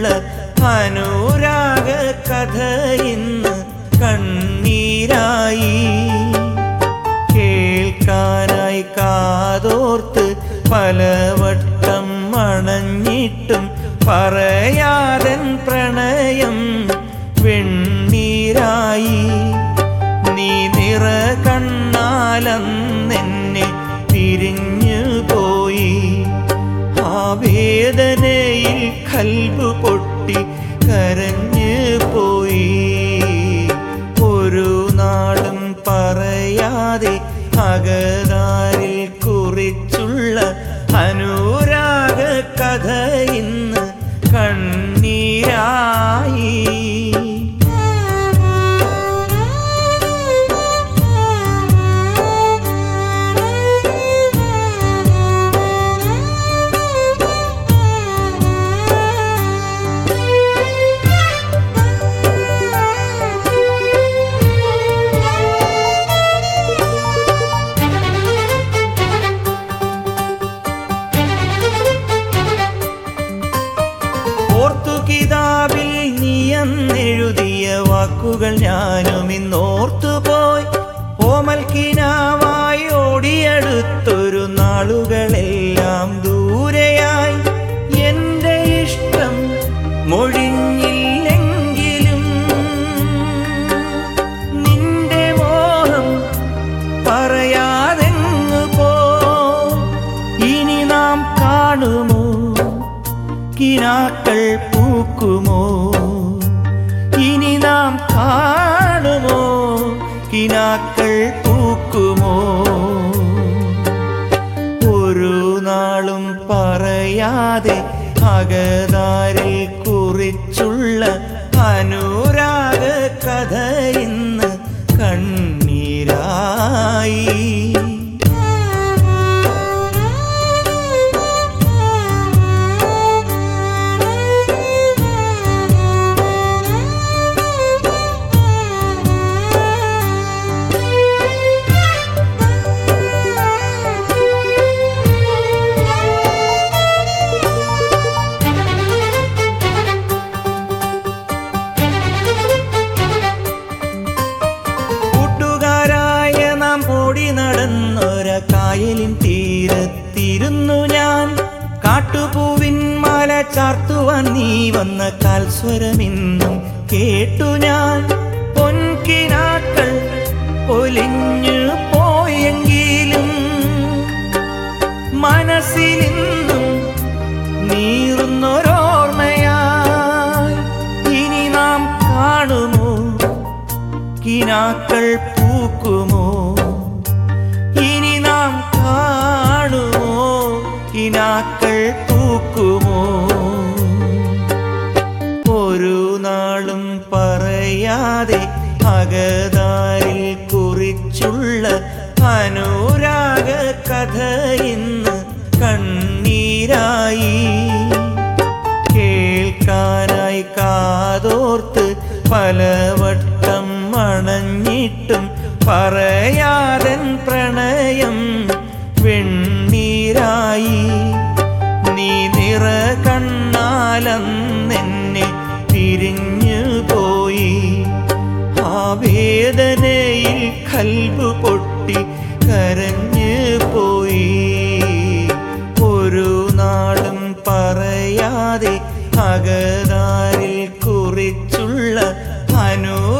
അനുരാഗ കഥ ഇന്ന് കണ്ണീരായി. കേൾക്കാനായി കാതോർത്ത് പലവട്ടം അണഞ്ഞിട്ടും പറയാതൻ പ്രണയം വെണ്ണീരായി. നീ നിറ കണ്ണാലെന്നെ തിരിഞ്ഞു പോയി. ആ വേദനയിൽ കൽബ് പൊട്ടി കരഞ്ഞു പോയി. ഒരു നാളും പറയാതെ അകതാരിൽ കുറിച്ചുള്ള അനുരാഗ കഥ ഇന്ന് കണ്ണീരായി. കിതാബിൽ നീയെന്നെഴുതിയ വാക്കുകൾ ഞാനും ഇന്നോർത്തുപോയി. ഓമൽക്കിനാവായി ഓടിയെടുത്തൊരു നാളുകളെല്ലാം ദൂരെയായി. എന്റെ ഇഷ്ടം മൊഴിഞ്ഞില്ലെങ്കിലും നിന്റെ മോഹം പറയാതെങ്ങു പോ. ഇനി നാം കാണുമോ കിനാക്കൾ പൂക്കുമോ? ഇനി നാം കാണുമോ കിനാക്കൾ പൂക്കുമോ? ഒരു നാളും പറയാതെ അകതാരിൽ കുറിച്ചുള്ള അനുരാഗ കഥ ഇന്ന് കണ്ണീരായി. കായലിൻ തീരത്തിരുന്നു ഞാൻ. കാട്ടുപൂവിൻ മാല ചാർത്തുവാൻ നീ വന്ന കാൽസ്വരമിന്നും കേട്ടു ഞാൻ. പൊൻകിനാക്കൾ ഒലിഞ്ഞു പോയെങ്കിലും മനസ്സിലിന്നും നീറുന്നൊരോർമ്മയായി. ഇനി നാം കാണുമോ കിനാക്കൾ പൂക്കുമോ? ഇനി നാം കാണുമോ കിനാക്കൾ പൂക്കുമോ? ഒരു നാളും പറയാതെ അകതാരിൽ കുറിച്ചുള്ള അനുരാഗ കഥ ഇന്ന് കണ്ണീരായി. കേൾക്കാനായി കാതോർത്ത് പലവട്ടം അണഞ്ഞിട്ടും പറയാതൻ പ്രണയം വെണ്ണീരായി. നീ നിറ കണ്ണാലെന്നെ തിരിഞ്ഞു പോയി. ആ വേദനയിൽ കൽബ് പൊട്ടി കരഞ്ഞു പോയി. ഒരു നാളും പറയാതെ അകതാരിൽ കുറിച്ചുള്ള അനു